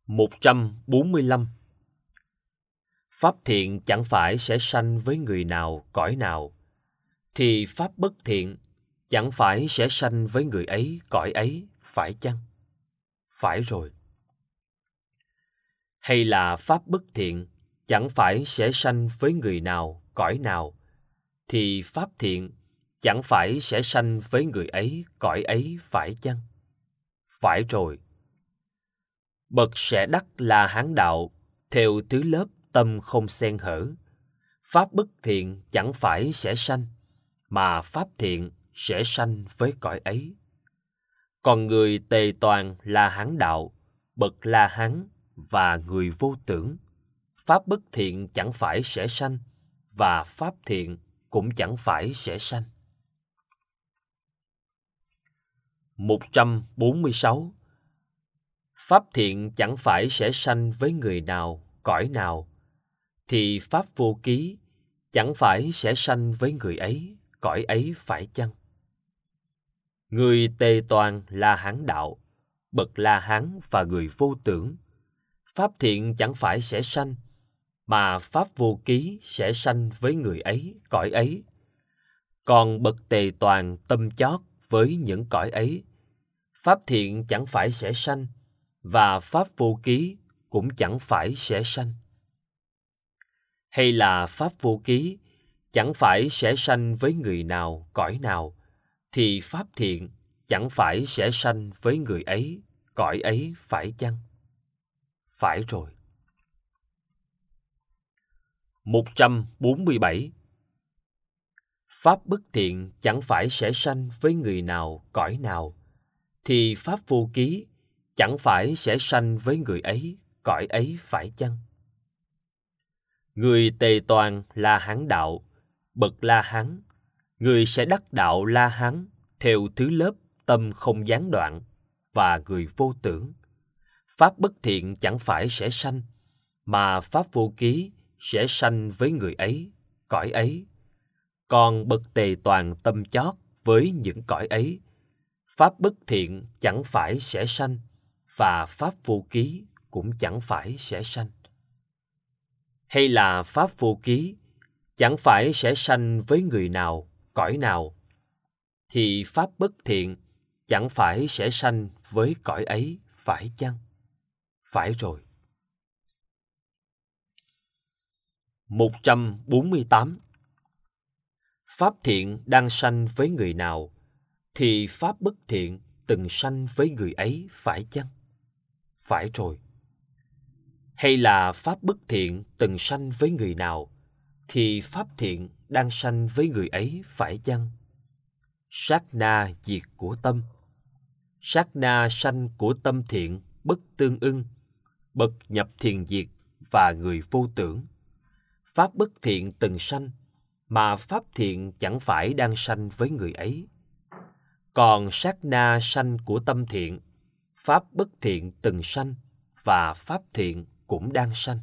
145. Pháp thiện chẳng phải sẽ sanh với người nào, cõi nào, thì pháp bất thiện chẳng phải sẽ sanh với người ấy, cõi ấy, phải chăng? Phải rồi. Hay là pháp bất thiện chẳng phải sẽ sanh với người nào, cõi nào, thì pháp thiện chẳng phải sẽ sanh với người ấy, cõi ấy, phải chăng? Phải rồi. Bậc sẽ đắc là hán đạo, theo thứ lớp tâm không xen hở. Pháp bất thiện chẳng phải sẽ sanh, mà pháp thiện sẽ sanh với cõi ấy. Còn người tề toàn là hán đạo, bậc la hán và người vô tưởng. Pháp bất thiện chẳng phải sẽ sanh, và pháp thiện cũng chẳng phải sẽ sanh. 146. Pháp thiện chẳng phải sẽ sanh với người nào, cõi nào, thì pháp vô ký chẳng phải sẽ sanh với người ấy, cõi ấy, phải chăng? Người tề toàn là hán đạo, bậc la hán và người vô tưởng. Pháp thiện chẳng phải sẽ sanh, mà pháp vô ký sẽ sanh với người ấy, cõi ấy. Còn bậc tề toàn tâm chót với những cõi ấy, pháp thiện chẳng phải sẽ sanh, và pháp vô ký cũng chẳng phải sẽ sanh. Hay là pháp vô ký chẳng phải sẽ sanh với người nào, cõi nào, thì pháp thiện chẳng phải sẽ sanh với người ấy, cõi ấy, phải chăng? Phải rồi. 147. Pháp bất thiện chẳng phải sẽ sanh với người nào, cõi nào, thì pháp vô ký chẳng phải sẽ sanh với người ấy, cõi ấy, phải chăng? Người tề toàn là hán đạo, bậc la hán, người sẽ đắc đạo la hán theo thứ lớp tâm không gián đoạn, và người vô tưởng. Pháp bất thiện chẳng phải sẽ sanh, mà pháp vô ký sẽ sanh với người ấy, cõi ấy. Còn bậc tề toàn tâm chót với những cõi ấy, pháp bất thiện chẳng phải sẽ sanh, và pháp vô ký cũng chẳng phải sẽ sanh. Hay là pháp vô ký chẳng phải sẽ sanh với người nào, cõi nào, thì pháp bất thiện chẳng phải sẽ sanh với cõi ấy, phải chăng? Phải rồi. 148. Pháp thiện đang sanh với người nào, thì pháp bất thiện từng sanh với người ấy, phải chăng? Phải rồi. Hay là pháp bất thiện từng sanh với người nào, thì pháp thiện đang sanh với người ấy, phải chăng? Sát na diệt của tâm. Sát na sanh của tâm thiện bất tương ưng, bậc nhập thiền diệt và người vô tưởng. Pháp bất thiện từng sanh, mà pháp thiện chẳng phải đang sanh với người ấy. Còn sát na sanh của tâm thiện, pháp bất thiện từng sanh, và pháp thiện cũng đang sanh.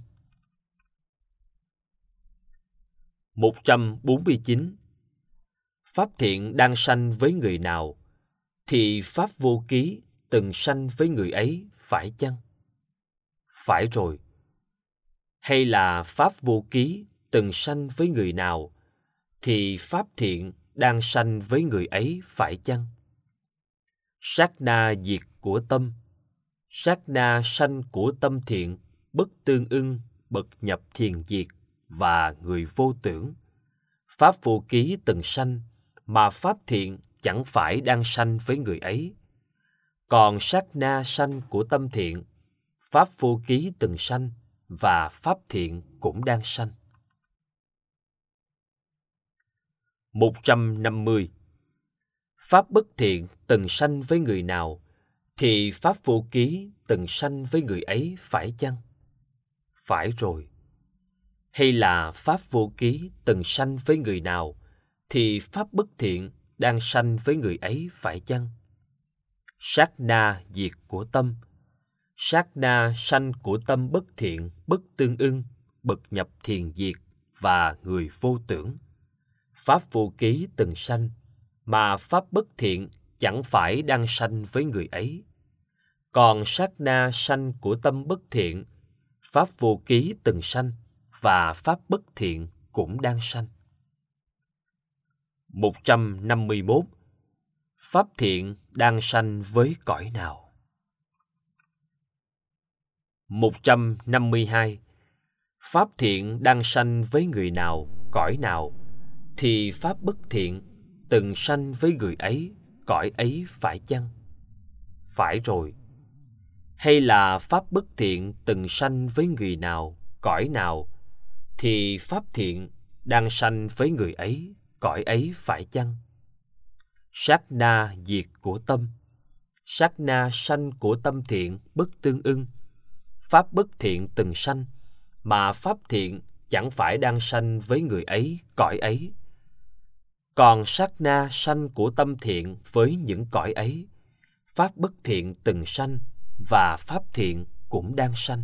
149. Pháp thiện đang sanh với người nào, thì pháp vô ký từng sanh với người ấy, phải chăng? Phải rồi. Hay là pháp vô ký từng sanh với người nào, thì pháp thiện đang sanh với người ấy, phải chăng? Sát na diệt của tâm. Sát na sanh của tâm thiện bất tương ưng, bậc nhập thiền diệt và người vô tưởng. Pháp vô ký từng sanh, mà pháp thiện chẳng phải đang sanh với người ấy. Còn sát na sanh của tâm thiện, pháp vô ký từng sanh, và pháp thiện cũng đang sanh. 150. Pháp bất thiện từng sanh với người nào, thì pháp vô ký từng sanh với người ấy, phải chăng? Phải rồi. Hay là pháp vô ký từng sanh với người nào, thì pháp bất thiện đang sanh với người ấy, phải chăng? Sát na diệt của tâm. Sát na sanh của tâm bất thiện bất tương ưng, bậc nhập thiền diệt và người vô tưởng. Pháp vô ký từng sanh, mà pháp bất thiện chẳng phải đang sanh với người ấy. Còn sát na sanh của tâm bất thiện, pháp vô ký từng sanh và pháp bất thiện cũng đang sanh. 151. Pháp thiện đang sanh với cõi nào? 152. Pháp thiện đang sanh với người nào, cõi nào, thì pháp bất thiện từng sanh với người ấy, cõi ấy phải chăng? Phải rồi. Hay là pháp bất thiện từng sanh với người nào, cõi nào, thì pháp thiện đang sanh với người ấy, cõi ấy phải chăng? Sát na diệt của tâm, sát na sanh của tâm thiện bất tương ưng. Pháp bất thiện từng sanh, mà pháp thiện chẳng phải đang sanh với người ấy, cõi ấy. Còn sát na sanh của tâm thiện với những cõi ấy, pháp bất thiện từng sanh và pháp thiện cũng đang sanh.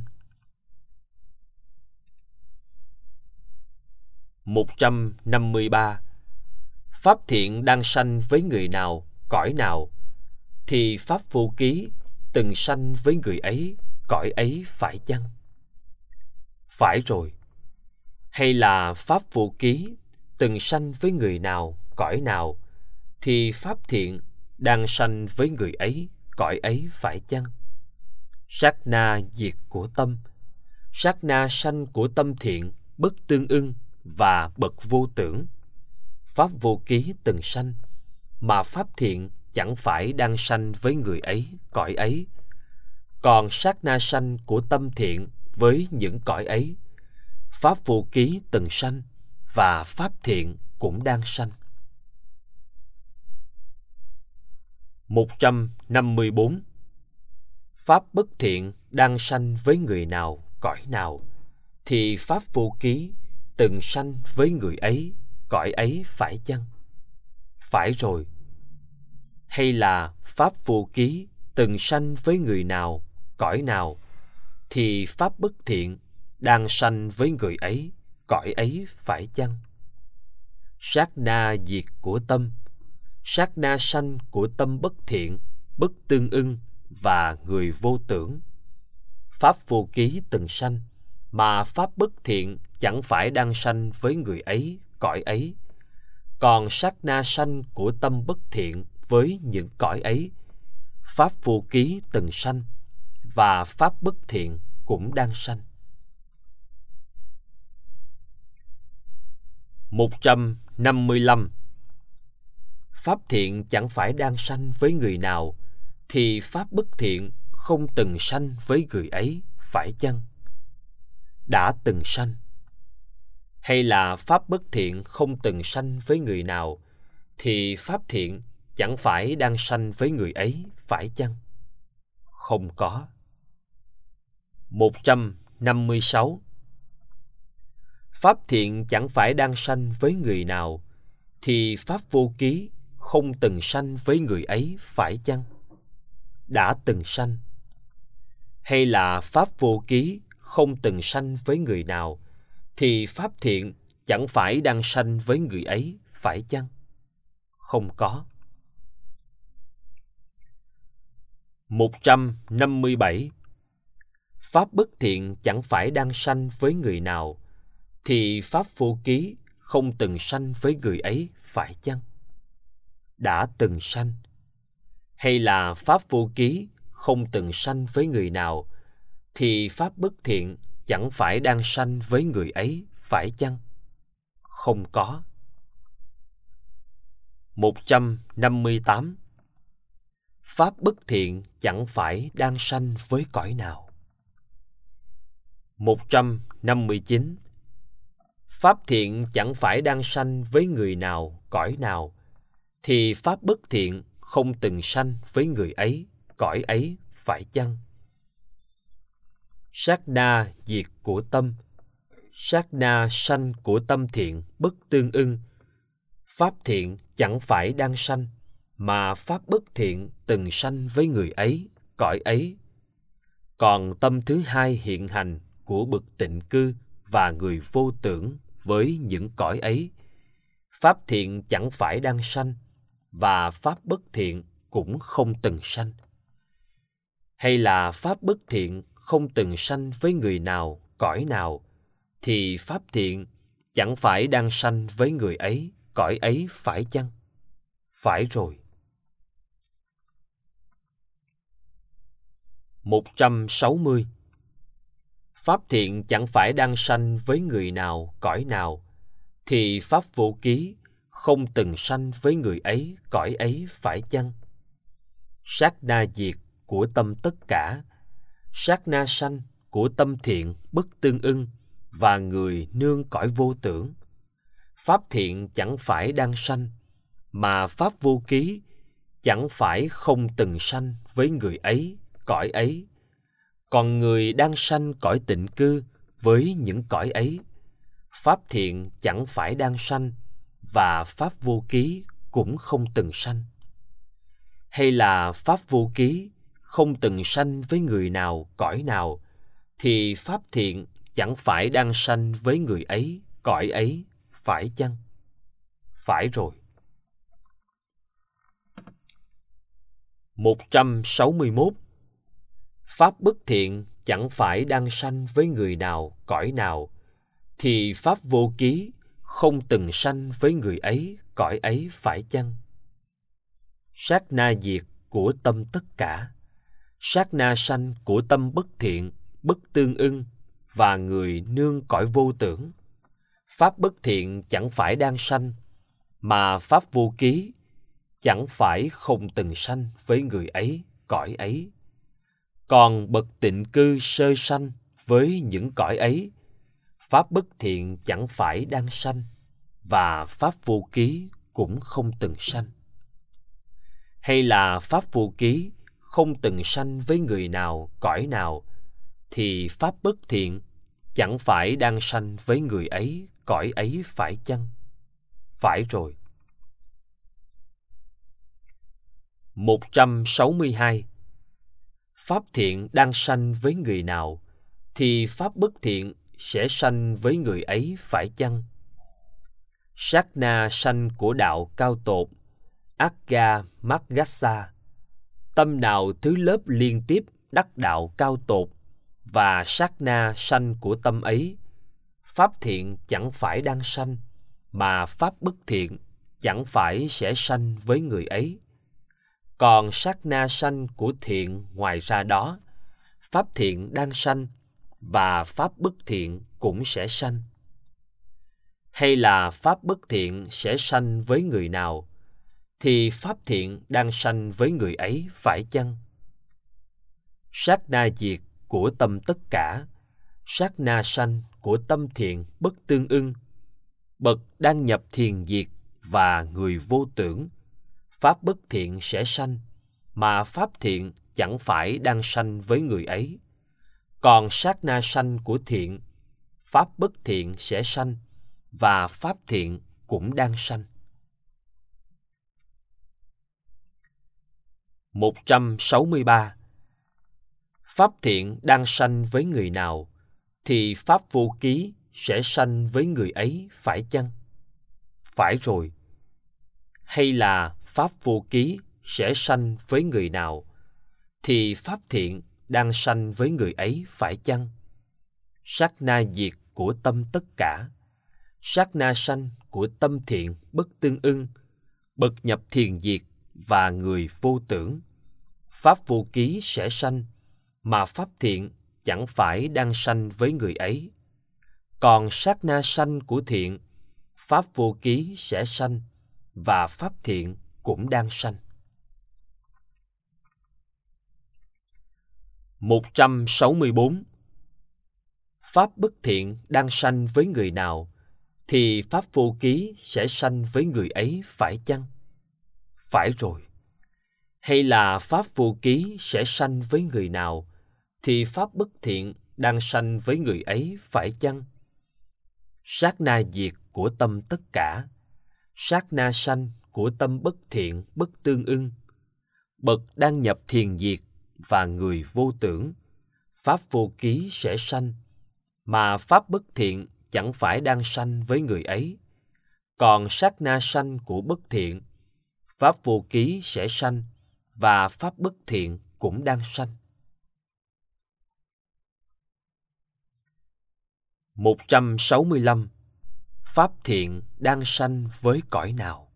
153. Pháp thiện đang sanh với người nào, cõi nào, thì pháp vô ký từng sanh với người ấy, cõi ấy phải chăng? Phải rồi. Hay là pháp vô ký từng sanh với người nào, cõi nào, thì pháp thiện đang sanh với người ấy, cõi ấy phải chăng? Sát na diệt của tâm, sát na sanh của tâm thiện bất tương ưng và bậc vô tưởng. Pháp vô ký từng sanh, mà pháp thiện chẳng phải đang sanh với người ấy, cõi ấy. Còn sát na sanh của tâm thiện với những cõi ấy, pháp vô ký từng sanh và pháp thiện cũng đang sanh. 154. Pháp bất thiện đang sanh với người nào, cõi nào, thì pháp vô ký từng sanh với người ấy, cõi ấy phải chăng? Phải rồi. Hay là pháp vô ký từng sanh với người nào, cõi nào, thì pháp bất thiện đang sanh với người ấy, cõi ấy phải chăng? Sát na diệt của tâm, sát na sanh của tâm bất thiện, bất tương ưng và người vô tưởng. Pháp vô ký từng sanh, mà pháp bất thiện chẳng phải đang sanh với người ấy, cõi ấy. Còn sát na sanh của tâm bất thiện với những cõi ấy, pháp vô ký từng sanh và pháp bất thiện cũng đang sanh. 155. Pháp thiện chẳng phải đang sanh với người nào, thì pháp bất thiện không từng sanh với người ấy, phải chăng? Đã từng sanh. Hay là pháp bất thiện không từng sanh với người nào, thì pháp thiện chẳng phải đang sanh với người ấy, phải chăng? Không có. 156. Pháp thiện chẳng phải đang sanh với người nào, thì pháp vô ký không từng sanh với người ấy, phải chăng? Đã từng sanh. Hay là pháp vô ký không từng sanh với người nào, thì pháp thiện chẳng phải đang sanh với người ấy, phải chăng? Không có. 157. Pháp bất thiện chẳng phải đang sanh với người nào, thì pháp vô ký không từng sanh với người ấy, phải chăng? Đã từng sanh. Hay là pháp vô ký không từng sanh với người nào, thì pháp bất thiện chẳng phải đang sanh với người ấy, phải chăng? Không có. 158. Pháp bất thiện chẳng phải đang sanh với cõi nào? 159. Pháp thiện chẳng phải đang sanh với người nào, cõi nào, thì pháp bất thiện không từng sanh với người ấy, cõi ấy, phải chăng? Sát na diệt của tâm, sát na sanh của tâm thiện bất tương ưng. Pháp thiện chẳng phải đang sanh, mà pháp bất thiện từng sanh với người ấy, cõi ấy. Còn tâm thứ hai hiện hành của bậc tịnh cư và người vô tưởng với những cõi ấy, pháp thiện chẳng phải đang sanh, và pháp bất thiện cũng không từng sanh. Hay là pháp bất thiện không từng sanh với người nào, cõi nào, thì pháp thiện chẳng phải đang sanh với người ấy, cõi ấy phải chăng? Phải rồi. 160. Pháp thiện chẳng phải đang sanh với người nào, cõi nào, thì pháp vô ký không từng sanh với người ấy, cõi ấy phải chăng? Sát na diệt của tâm tất cả, sát na sanh của tâm thiện bất tương ưng và người nương cõi vô tưởng. Pháp thiện chẳng phải đang sanh, mà pháp vô ký chẳng phải không từng sanh với người ấy, cõi ấy. Còn người đang sanh cõi tịnh cư với những cõi ấy, pháp thiện chẳng phải đang sanh, và pháp vô ký cũng không từng sanh. Hay là pháp vô ký không từng sanh với người nào, cõi nào, thì pháp thiện chẳng phải đang sanh với người ấy, cõi ấy, phải chăng? Phải rồi. 161. Pháp bất thiện chẳng phải đang sanh với người nào, cõi nào, thì pháp vô ký không từng sanh với người ấy, cõi ấy phải chăng? Sát na diệt của tâm tất cả, sát na sanh của tâm bất thiện, bất tương ưng và người nương cõi vô tưởng. Pháp bất thiện chẳng phải đang sanh, mà pháp vô ký chẳng phải không từng sanh với người ấy, cõi ấy. Còn bậc tịnh cư sơ sanh với những cõi ấy, pháp bất thiện chẳng phải đang sanh, và pháp vô ký cũng không từng sanh. Hay là pháp vô ký không từng sanh với người nào, cõi nào, thì pháp bất thiện chẳng phải đang sanh với người ấy, cõi ấy phải chăng? Phải rồi. 162. Pháp thiện đang sanh với người nào, thì pháp bất thiện sẽ sanh với người ấy phải chăng? Sát na sanh của đạo cao tột, Agga Magassa. Tâm nào thứ lớp liên tiếp đắc đạo cao tột, và sát na sanh của tâm ấy, pháp thiện chẳng phải đang sanh, mà pháp bất thiện chẳng phải sẽ sanh với người ấy. Còn sát na sanh của thiện ngoài ra đó, pháp thiện đang sanh, và pháp bất thiện cũng sẽ sanh. Hay là pháp bất thiện sẽ sanh với người nào, thì pháp thiện đang sanh với người ấy phải chăng? Sát na diệt của tâm tất cả, sát na sanh của tâm thiện bất tương ưng, bậc đang nhập thiền diệt và người vô tưởng, pháp bất thiện sẽ sanh, mà pháp thiện chẳng phải đang sanh với người ấy. Còn sát na sanh của thiện, pháp bất thiện sẽ sanh, và pháp thiện cũng đang sanh. 163. Pháp thiện đang sanh với người nào, thì pháp vô ký sẽ sanh với người ấy phải chăng? Phải rồi. Hay là pháp vô ký sẽ sanh với người nào, thì pháp thiện đang sanh với người ấy phải chăng? Sát na diệt của tâm tất cả, sát na sanh của tâm thiện bất tương ưng, bậc nhập thiền diệt và người vô tưởng, pháp vô ký sẽ sanh, mà pháp thiện chẳng phải đang sanh với người ấy. Còn sát na sanh của thiện, pháp vô ký sẽ sanh, và pháp thiện cũng đang sanh. 164. Pháp bất thiện đang sanh với người nào, thì pháp vô ký sẽ sanh với người ấy phải chăng? Phải rồi. Hay là pháp vô ký sẽ sanh với người nào, thì pháp bất thiện đang sanh với người ấy phải chăng? Sát na diệt của tâm tất cả, sát na sanh của tâm bất thiện bất tương ưng, bậc đang nhập thiền diệt và người vô tưởng, pháp vô ký sẽ sanh, mà pháp bất thiện chẳng phải đang sanh với người ấy. Còn sát na sanh của bất thiện, pháp vô ký sẽ sanh, và pháp bất thiện cũng đang sanh. 165. Pháp thiện đang sanh với cõi nào?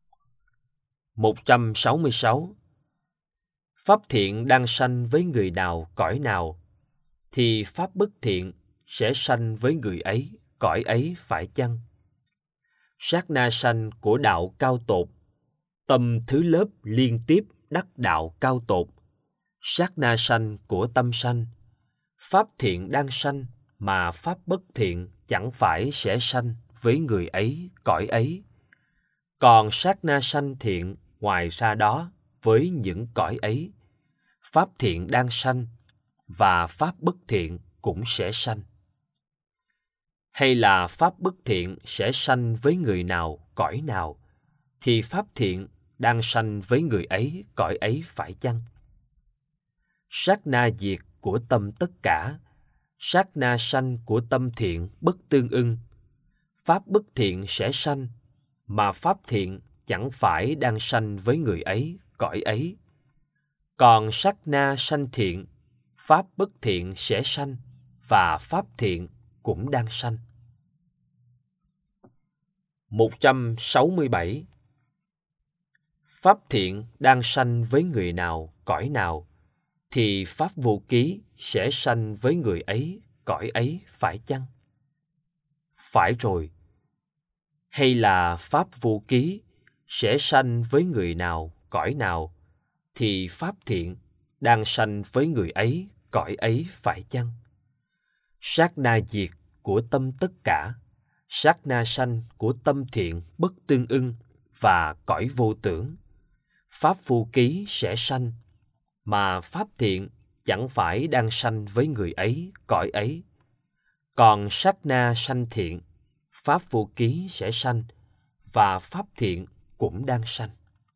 166. Pháp thiện đang sanh với người nào, cõi nào, thì pháp bất thiện sẽ sanh với người ấy, cõi ấy phải chăng? Sát na sanh của đạo cao tột, tâm thứ lớp liên tiếp đắc đạo cao tột. Sát na sanh của tâm sanh, pháp thiện đang sanh mà pháp bất thiện chẳng phải sẽ sanh với người ấy, cõi ấy. Còn sát na sanh thiện ngoài ra đó với những cõi ấy, pháp thiện đang sanh và pháp bất thiện cũng sẽ sanh. Hay là pháp bất thiện sẽ sanh với người nào, cõi nào, thì pháp thiện đang sanh với người ấy, cõi ấy phải chăng? Sát na diệt của tâm tất cả, sát na sanh của tâm thiện bất tương ưng. Pháp bất thiện sẽ sanh, mà pháp thiện chẳng phải đang sanh với người ấy, cõi ấy. Còn sát na sanh thiện, pháp bất thiện sẽ sanh, và pháp thiện cũng đang sanh. 167. Pháp thiện đang sanh với người nào, cõi nào, thì pháp vô ký sẽ sanh với người ấy, cõi ấy phải chăng? Phải rồi. Hay là pháp vô ký sẽ sanh với người nào, cõi nào, thì pháp thiện đang sanh với người ấy, cõi ấy phải chăng? Sát na diệt của tâm tất cả, sát na sanh của tâm thiện bất tương ưng và cõi vô tưởng. Pháp vô ký sẽ sanh, mà pháp thiện chẳng phải đang sanh với người ấy, cõi ấy. Còn sát na sanh thiện, pháp vô ký sẽ sanh, và pháp thiện cũng đang sanh.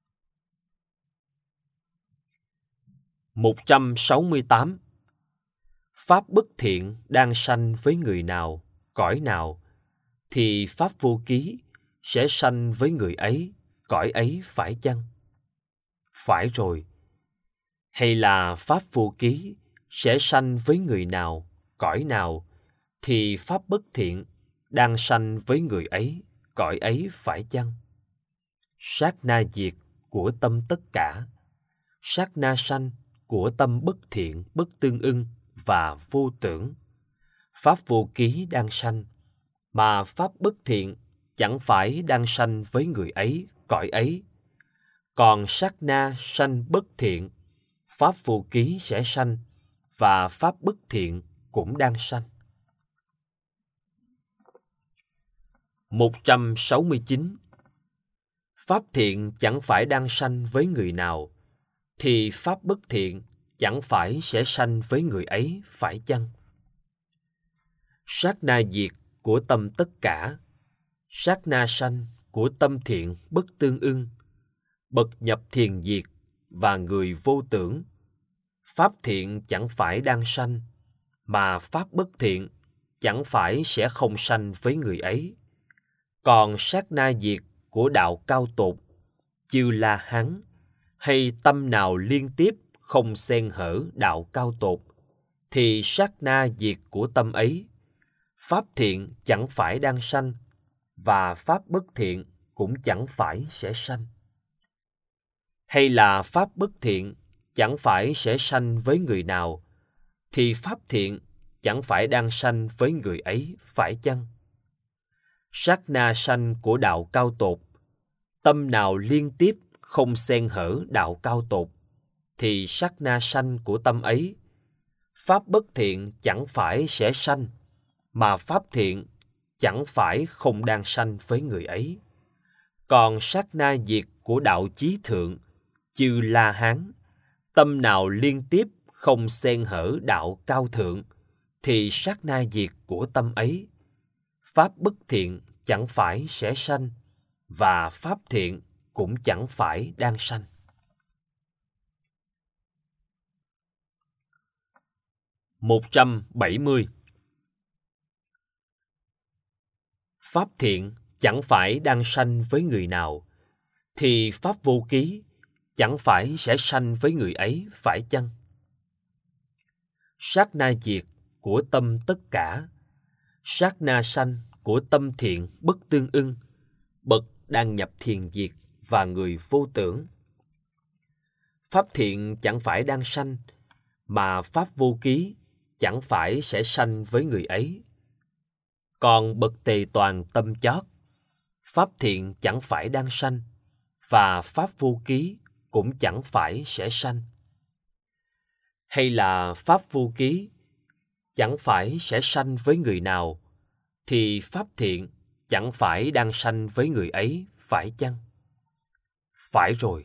168. Pháp bất thiện đang sanh với người nào, cõi nào, thì pháp vô ký sẽ sanh với người ấy, cõi ấy phải chăng? Phải rồi. Hay là pháp vô ký sẽ sanh với người nào, cõi nào, thì pháp bất thiện đang sanh với người ấy, cõi ấy phải chăng? Sát na diệt của tâm tất cả, sát na sanh của tâm bất thiện bất tương ưng và vô tưởng. Pháp vô ký đang sanh, mà pháp bất thiện chẳng phải đang sanh với người ấy, cõi ấy. Còn sát na sanh bất thiện, pháp vô ký sẽ sanh, và pháp bất thiện cũng đang sanh. 169. Pháp thiện chẳng phải đang sanh với người nào, thì pháp bất thiện chẳng phải sẽ sanh với người ấy, phải chăng? Sát na diệt của tâm tất cả, sát na sanh của tâm thiện bất tương ưng, bậc nhập thiền diệt và người vô tưởng. Pháp thiện chẳng phải đang sanh, mà pháp bất thiện chẳng phải sẽ không sanh với người ấy. Còn sát na diệt của đạo cao tột, chư La Hán, hay tâm nào liên tiếp không xen hở đạo cao tột, thì sát na diệt của tâm ấy, pháp thiện chẳng phải đang sanh, và pháp bất thiện cũng chẳng phải sẽ sanh. Hay là pháp bất thiện chẳng phải sẽ sanh với người nào, thì pháp thiện chẳng phải đang sanh với người ấy, phải chăng? Sát na sanh của đạo cao tột, tâm nào liên tiếp không xen hở đạo cao tột, thì sát na sanh của tâm ấy, pháp bất thiện chẳng phải sẽ sanh, mà pháp thiện chẳng phải không đang sanh với người ấy. Còn sát na diệt của đạo chí thượng, chư La Hán, tâm nào liên tiếp không xen hở đạo cao thượng, thì sát na diệt của tâm ấy, pháp bất thiện chẳng phải sẽ sanh, và pháp thiện cũng chẳng phải đang sanh. 170. Pháp thiện chẳng phải đang sanh với người nào, thì pháp vô ký chẳng phải sẽ sanh với người ấy, phải chăng? Sát na diệt của tâm tất cả, Sát na sanh của tâm thiện bất tương ưng, bậc đang nhập thiền diệt và người vô tưởng. Pháp thiện chẳng phải đang sanh, mà pháp vô ký chẳng phải sẽ sanh với người ấy. Còn bậc tề toàn tâm chót, pháp thiện chẳng phải đang sanh, và pháp vô ký cũng chẳng phải sẽ sanh. Hay là pháp vô ký chẳng phải sẽ sanh với người nào, thì pháp thiện chẳng phải đang sanh với người ấy, phải chăng? Phải rồi.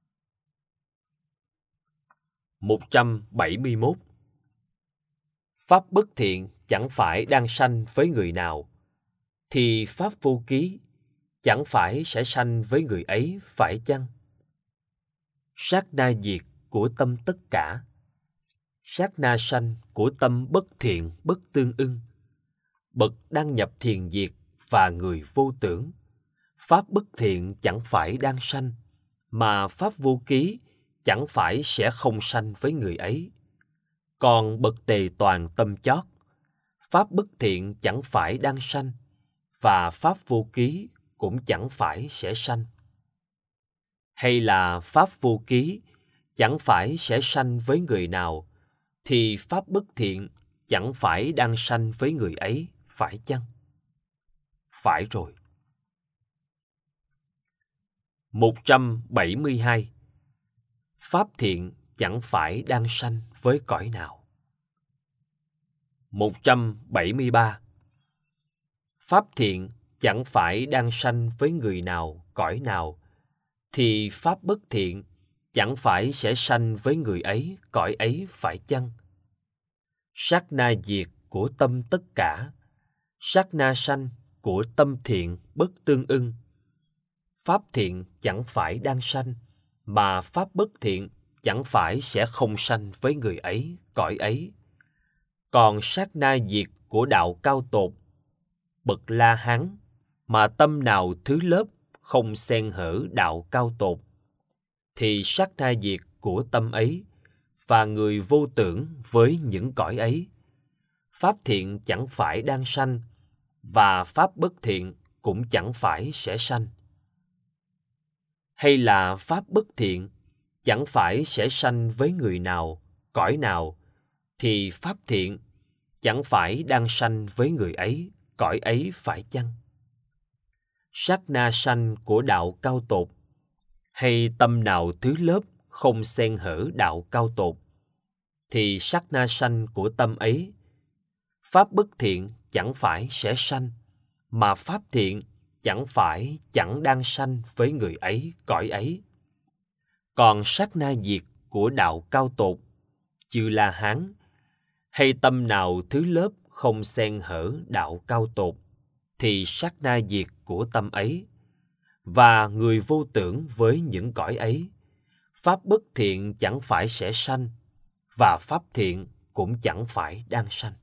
171. Pháp bất thiện chẳng phải đang sanh với người nào, thì pháp vô ký chẳng phải sẽ sanh với người ấy, phải chăng? Sát na diệt của tâm tất cả, sát na sanh của tâm bất thiện bất tương ưng, bậc đang nhập thiền diệt và người vô tưởng. Pháp bất thiện chẳng phải đang sanh, mà pháp vô ký chẳng phải sẽ không sanh với người ấy. Còn bậc tề toàn tâm chót, pháp bất thiện chẳng phải đang sanh, và pháp vô ký cũng chẳng phải sẽ sanh. Hay là pháp vô ký chẳng phải sẽ sanh với người nào, thì pháp bất thiện chẳng phải đang sanh với người ấy, phải chăng? Phải rồi. 172. Pháp thiện chẳng phải đang sanh với cõi nào. 173. Pháp thiện chẳng phải đang sanh với người nào, cõi nào, thì pháp bất thiện chẳng phải sẽ sanh với người ấy, cõi ấy, phải chăng? Sát na diệt của tâm tất cả, sát na sanh của tâm thiện bất tương ưng. Pháp thiện chẳng phải đang sanh, mà pháp bất thiện chẳng phải sẽ không sanh với người ấy, cõi ấy. Còn sát na diệt của đạo cao tột, bậc La Hán, mà tâm nào thứ lớp không xen hở đạo cao tột, thì sát na diệt của tâm ấy và người vô tưởng với những cõi ấy. Pháp thiện chẳng phải đang sanh, và pháp bất thiện cũng chẳng phải sẽ sanh. Hay là pháp bất thiện chẳng phải sẽ sanh với người nào, cõi nào, thì pháp thiện chẳng phải đang sanh với người ấy, cõi ấy, phải chăng? Sát na sanh của đạo cao tột, hay tâm nào thứ lớp không xen hở đạo cao tột, thì sát na sanh của tâm ấy, pháp bất thiện chẳng phải sẽ sanh, mà pháp thiện chẳng phải chẳng đang sanh với người ấy, cõi ấy. Còn sát na diệt của đạo cao tột, chư La Hán, hay tâm nào thứ lớp không xen hở đạo cao tột, thì sát na diệt của tâm ấy và người vô tưởng với những cõi ấy. Pháp bất thiện chẳng phải sẽ sanh, và pháp thiện cũng chẳng phải đang sanh.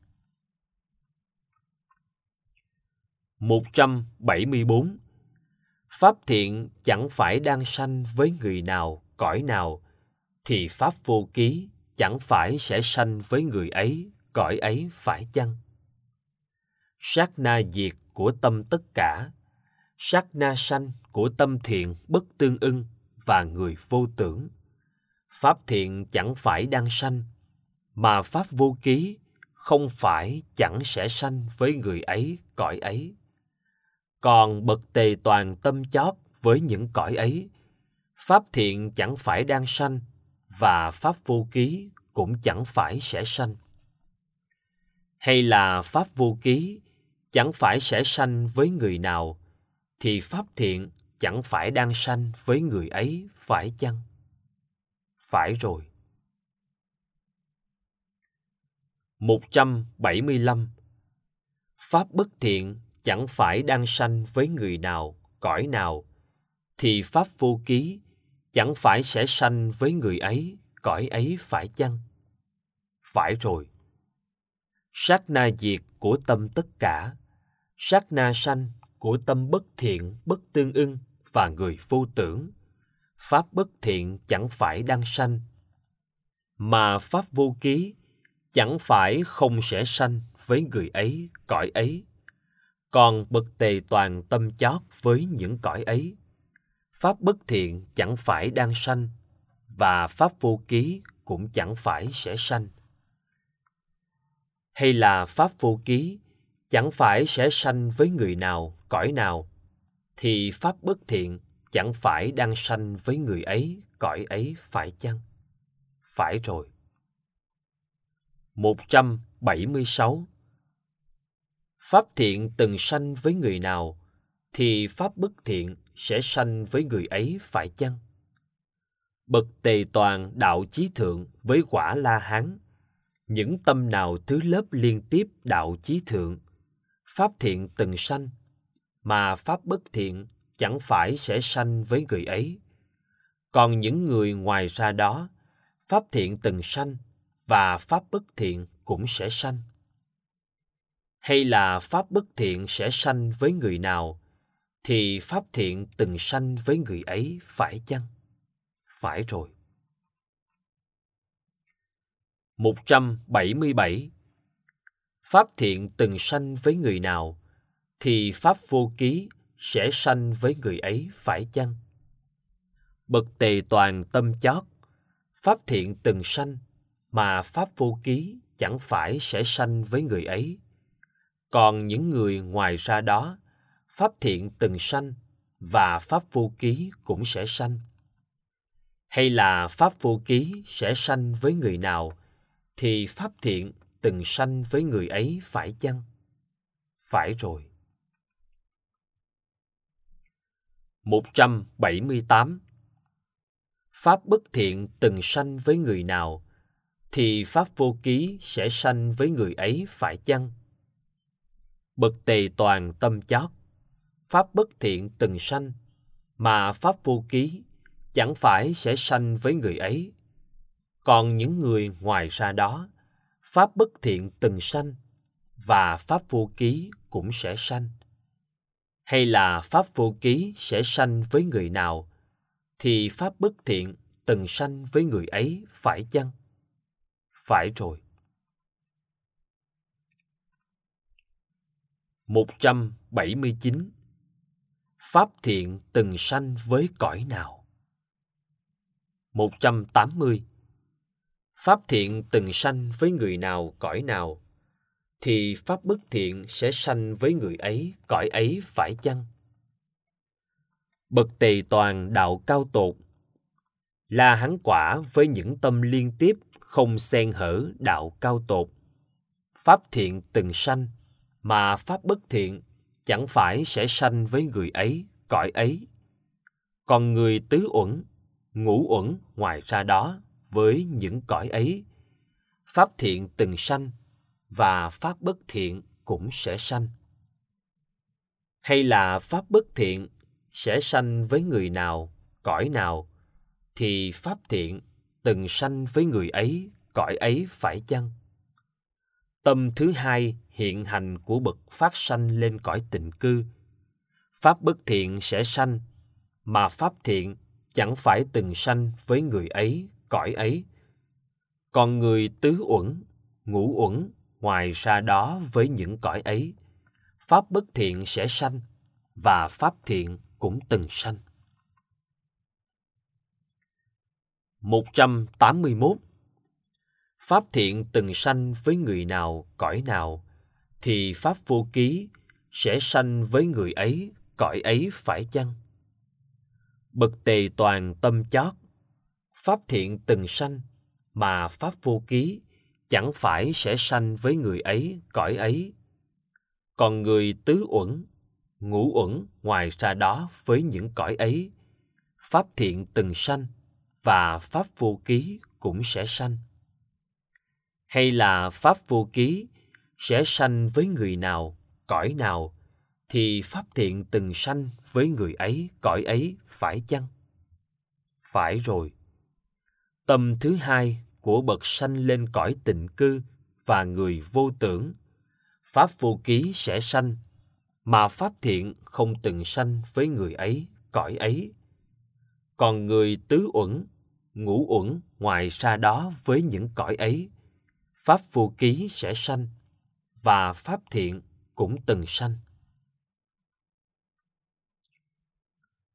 174. Pháp thiện chẳng phải đang sanh với người nào, cõi nào, thì pháp vô ký chẳng phải sẽ sanh với người ấy, cõi ấy, phải chăng? Sát na diệt của tâm tất cả, sát na sanh của tâm thiện bất tương ưng và người vô tưởng. Pháp thiện chẳng phải đang sanh, mà pháp vô ký không phải chẳng sẽ sanh với người ấy, cõi ấy. Còn bậc tề toàn tâm chót với những cõi ấy, pháp thiện chẳng phải đang sanh, và pháp vô ký cũng chẳng phải sẽ sanh. Hay là pháp vô ký chẳng phải sẽ sanh với người nào, thì pháp thiện chẳng phải đang sanh với người ấy, phải chăng? Phải rồi. 175. Pháp bất thiện chẳng phải đang sanh với người nào, cõi nào, thì pháp vô ký chẳng phải sẽ sanh với người ấy, cõi ấy, phải chăng? Phải rồi. Sát na diệt của tâm tất cả, sát na sanh của tâm bất thiện bất tương ưng và người vô tưởng. Pháp bất thiện chẳng phải đang sanh, mà pháp vô ký chẳng phải không sẽ sanh với người ấy, cõi ấy. Còn bậc tề toàn tâm chót với những cõi ấy, pháp bất thiện chẳng phải đang sanh, và pháp vô ký cũng chẳng phải sẽ sanh. Hay là pháp vô ký chẳng phải sẽ sanh với người nào, cõi nào, thì pháp bất thiện chẳng phải đang sanh với người ấy, cõi ấy, phải chăng? Phải rồi. 176. Pháp thiện từng sanh với người nào, thì pháp bất thiện sẽ sanh với người ấy, phải chăng? Bậc tề toàn đạo chí thượng với quả La Hán, những tâm nào thứ lớp liên tiếp đạo chí thượng, pháp thiện từng sanh, mà pháp bất thiện chẳng phải sẽ sanh với người ấy. Còn những người ngoài ra đó, pháp thiện từng sanh, và pháp bất thiện cũng sẽ sanh. Hay là pháp bất thiện sẽ sanh với người nào, thì pháp thiện từng sanh với người ấy, phải chăng? Phải rồi. 177. Pháp thiện từng sanh với người nào, thì pháp vô ký sẽ sanh với người ấy, phải chăng? Bậc tề toàn tâm chót, pháp thiện từng sanh, mà pháp vô ký chẳng phải sẽ sanh với người ấy. Còn những người ngoài ra đó, pháp thiện từng sanh, và pháp vô ký cũng sẽ sanh. Hay là pháp vô ký sẽ sanh với người nào, thì pháp thiện từng sanh với người ấy, phải chăng? Phải rồi. 178. Pháp bất thiện từng sanh với người nào, thì pháp vô ký sẽ sanh với người ấy, phải chăng? Bậc tề toàn tâm chót, pháp bất thiện từng sanh, mà pháp vô ký chẳng phải sẽ sanh với người ấy. Còn những người ngoài ra đó, pháp bất thiện từng sanh, và pháp vô ký cũng sẽ sanh. Hay là pháp vô ký sẽ sanh với người nào, thì pháp bất thiện từng sanh với người ấy, phải chăng? Phải rồi. 179. Pháp thiện từng sanh với cõi nào? 180. Pháp thiện từng sanh với người nào, cõi nào, thì pháp bất thiện sẽ sanh với người ấy, cõi ấy, phải chăng? Bậc tề toàn đạo cao tột, La Hán quả với những tâm liên tiếp không xen hở đạo cao tột. Pháp thiện từng sanh, mà pháp bất thiện chẳng phải sẽ sanh với người ấy, cõi ấy. Còn người tứ uẩn, ngũ uẩn ngoài ra đó với những cõi ấy, pháp thiện từng sanh, và pháp bất thiện cũng sẽ sanh. Hay là pháp bất thiện sẽ sanh với người nào, cõi nào, thì pháp thiện từng sanh với người ấy, cõi ấy, phải chăng? Tâm thứ hai hiện hành của bậc phát sanh lên cõi tịnh cư, pháp bất thiện sẽ sanh, mà pháp thiện chẳng phải từng sanh với người ấy, cõi ấy. Còn người tứ uẩn, ngũ uẩn ngoài ra đó với những cõi ấy, pháp bất thiện sẽ sanh, và pháp thiện cũng từng sanh. 181. Pháp thiện từng sanh với người nào, cõi nào, thì pháp vô ký sẽ sanh với người ấy, cõi ấy, phải chăng? Bậc tề toàn tâm chót, pháp thiện từng sanh, mà pháp vô ký chẳng phải sẽ sanh với người ấy, cõi ấy. Còn người tứ uẩn, ngũ uẩn ngoài ra đó với những cõi ấy, pháp thiện từng sanh, và pháp vô ký cũng sẽ sanh. Hay là pháp vô ký sẽ sanh với người nào, cõi nào, thì pháp thiện từng sanh với người ấy, cõi ấy, phải chăng? Phải rồi. Tâm thứ hai của bậc sanh lên cõi tịnh cư và người vô tưởng, pháp vô ký sẽ sanh, mà pháp thiện không từng sanh với người ấy, cõi ấy. Còn người tứ uẩn, ngũ uẩn ngoài ra đó với những cõi ấy, pháp vô ký sẽ sanh, và pháp thiện cũng từng sanh.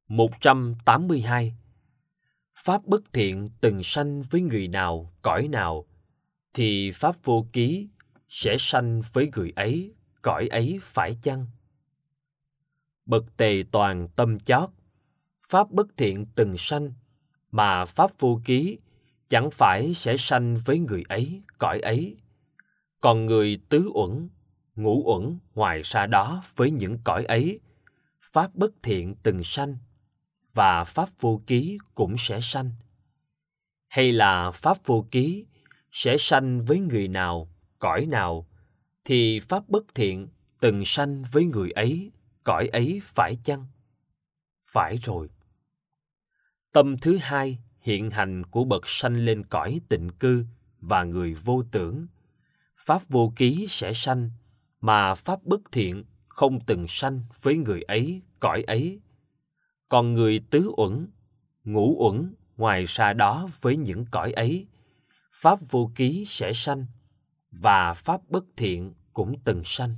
182. Pháp bất thiện từng sanh với người nào, cõi nào, thì pháp vô ký sẽ sanh với người ấy, cõi ấy phải chăng? Bậc tề toàn tâm chót, pháp bất thiện từng sanh, mà pháp vô ký chẳng phải sẽ sanh với người ấy, cõi ấy. Còn người tứ uẩn, ngũ uẩn ngoài ra đó với những cõi ấy, pháp bất thiện từng sanh, và pháp vô ký cũng sẽ sanh. Hay là pháp vô ký sẽ sanh với người nào, cõi nào, thì pháp bất thiện từng sanh với người ấy, cõi ấy phải chăng? Phải rồi. Tâm thứ hai hiện hành của bậc sanh lên cõi tịnh cư và người vô tưởng, pháp vô ký sẽ sanh, mà pháp bất thiện không từng sanh với người ấy, cõi ấy. Còn người tứ uẩn, ngũ uẩn ngoài ra đó với những cõi ấy, pháp vô ký sẽ sanh, và pháp bất thiện cũng từng sanh.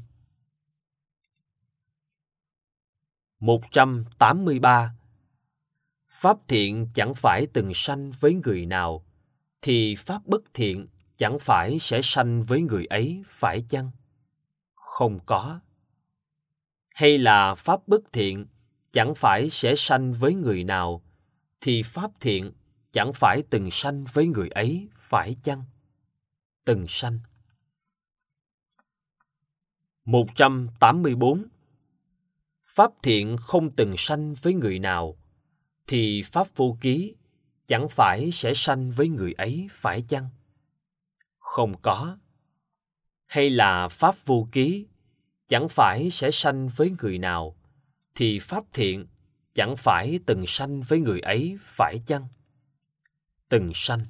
183. Pháp thiện chẳng phải từng sanh với người nào, thì pháp bất thiện chẳng phải sẽ sanh với người ấy, phải chăng? Không có. Hay là pháp bất thiện chẳng phải sẽ sanh với người nào, thì pháp thiện chẳng phải từng sanh với người ấy, phải chăng? Từng sanh. 184. Pháp thiện không từng sanh với người nào, thì pháp vô ký chẳng phải sẽ sanh với người ấy, phải chăng? Không có. Hay là pháp vô ký chẳng phải sẽ sanh với người nào, thì pháp thiện chẳng phải từng sanh với người ấy, phải chăng? Từng sanh.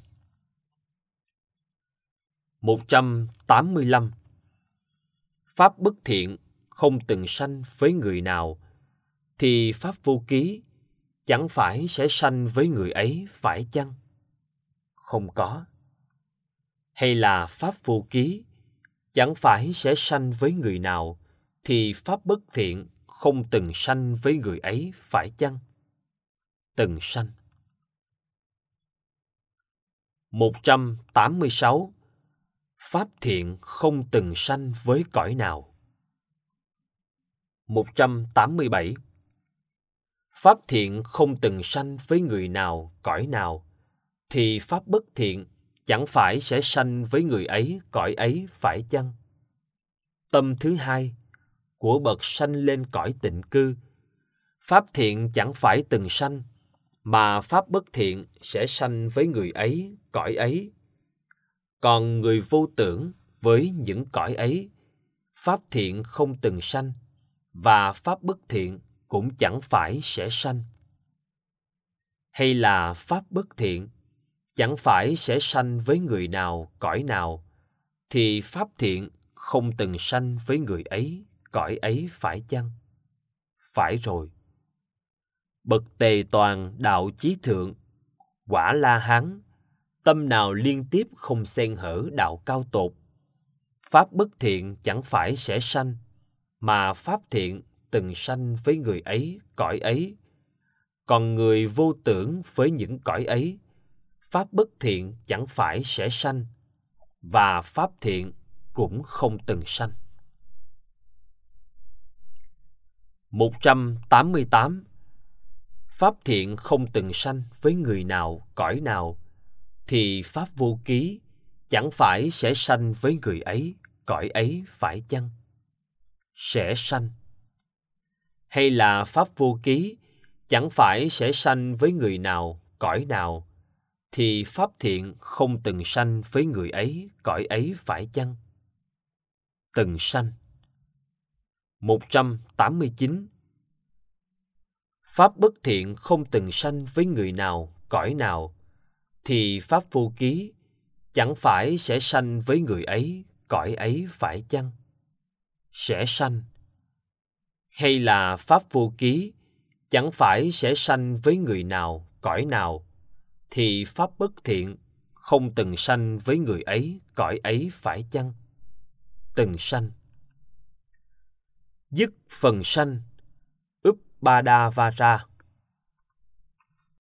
185. Pháp bất thiện không từng sanh với người nào, thì pháp vô ký chẳng phải sẽ sanh với người ấy, phải chăng? Không có. Hay là pháp vô ký chẳng phải sẽ sanh với người nào, thì pháp bất thiện không từng sanh với người ấy, phải chăng? Từng sanh. 186. Pháp thiện không từng sanh với cõi nào. 187. Pháp thiện không từng sanh với người nào, cõi nào, thì pháp bất thiện chẳng phải sẽ sanh với người ấy, cõi ấy, phải chăng? Tâm thứ hai của bậc sanh lên cõi tịnh cư, pháp thiện chẳng phải từng sanh, mà pháp bất thiện sẽ sanh với người ấy, cõi ấy. Còn người vô tưởng với những cõi ấy, pháp thiện không từng sanh, và pháp bất thiện cũng chẳng phải sẽ sanh. Hay là pháp bất thiện chẳng phải sẽ sanh với người nào, cõi nào, thì pháp thiện không từng sanh với người ấy, cõi ấy, phải chăng? Phải rồi. Bậc tề toàn đạo chí thượng, quả La Hán, tâm nào liên tiếp không xen hở đạo cao tột, pháp bất thiện chẳng phải sẽ sanh, mà pháp thiện từng sanh với người ấy, cõi ấy. Còn người vô tưởng với những cõi ấy, pháp bất thiện chẳng phải sẽ sanh, và pháp thiện cũng không từng sanh. 188. Pháp thiện không từng sanh với người nào, cõi nào, thì pháp vô ký chẳng phải sẽ sanh với người ấy, cõi ấy, phải chăng? Sẽ sanh. Hay là pháp vô ký chẳng phải sẽ sanh với người nào, cõi nào, thì pháp thiện không từng sanh với người ấy, cõi ấy, phải chăng? Từng sanh. 189. Pháp bất thiện không từng sanh với người nào, cõi nào, thì pháp vô ký chẳng phải sẽ sanh với người ấy, cõi ấy, phải chăng? Sẽ sanh. Hay là pháp vô ký chẳng phải sẽ sanh với người nào, cõi nào, thì pháp bất thiện không từng sanh với người ấy, cõi ấy, phải chăng? Từng sanh. Dứt phần sanh, Uppadavara.